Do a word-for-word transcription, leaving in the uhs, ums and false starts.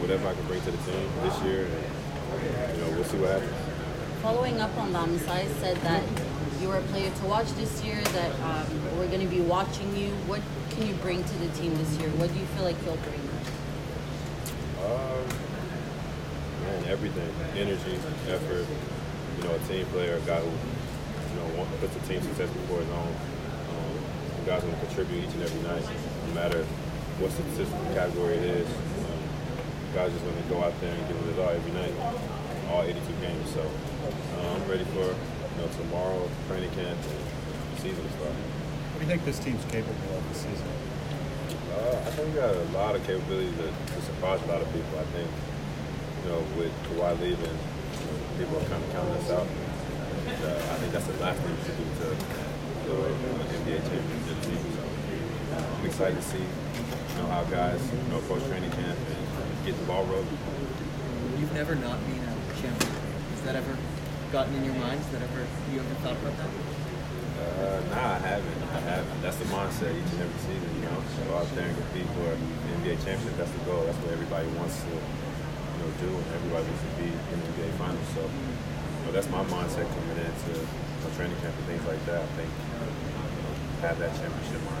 whatever I can bring to the team this year, and you know, we'll see what happens. Following up on that, Masai said that you were a player to watch this year, that um, we're going to be watching you. What can you bring to the team this year? What do you feel like you'll bring? Um, man, everything. Energy, effort, you know, a team player, a guy who, you know, want, puts the team success before his own. Um, a guy's going to contribute each and every night, no matter what statistical category it is. Um, guys just going to go out there and give it his all every night, all eighty-two games. So uh, I'm ready for, you know, tomorrow, training camp, and the season to start. What do you think this team's capable of this season? Uh, I think we got a lot of capability to, to surprise a lot of people. I think, you know, with Kawhi leaving, you know, people are kind of counting us out. And, uh, I think that's the last thing we should do to the N B A championship team. So I'm excited to see, you know, how guys, you know, approach training camp and get the ball rolling. You've never not been a champion. Has that ever gotten in your minds? That ever you ever thought about that? Uh, nah, I haven't. I haven't. That's the mindset each and every season, you know. Go out there and compete for the N B A championship. That's the goal. That's what everybody wants to, you know, do, and everybody wants to be in the N B A finals. So, you know, that's my mindset coming into, you know, training camp and things like that. I think, you know, have that championship mindset.